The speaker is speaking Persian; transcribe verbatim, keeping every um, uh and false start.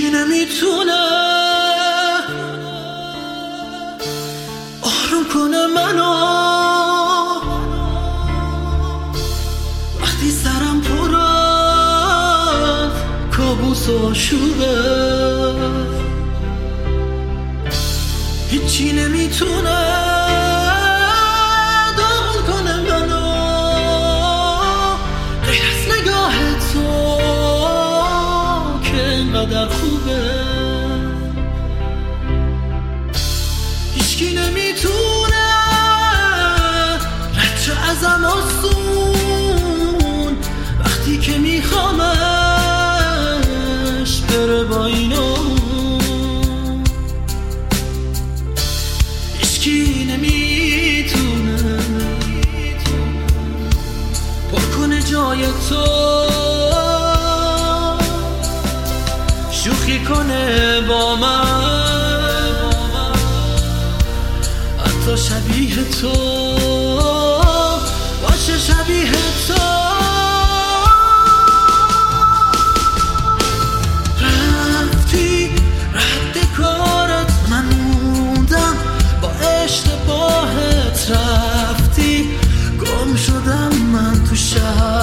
هیچکی نمیتونه آروم کنه منو وقتی سرم پر از کابوس و آشوبه. هیچی نمیتونه داغون کنه منو غیر از نگاه تو که اینقدر خوبه. هیچکی نمیتونه رد شه ازم آسون وقتی که میخوامش بره با اینو. هیچکی نمیتونه پر کنه جای تو شوخی کنه با من حتی شبیه تو باشه شبیه تو. رفتی رد کارت من موندم با اشتباهت رفتی گم شدم من تو شهر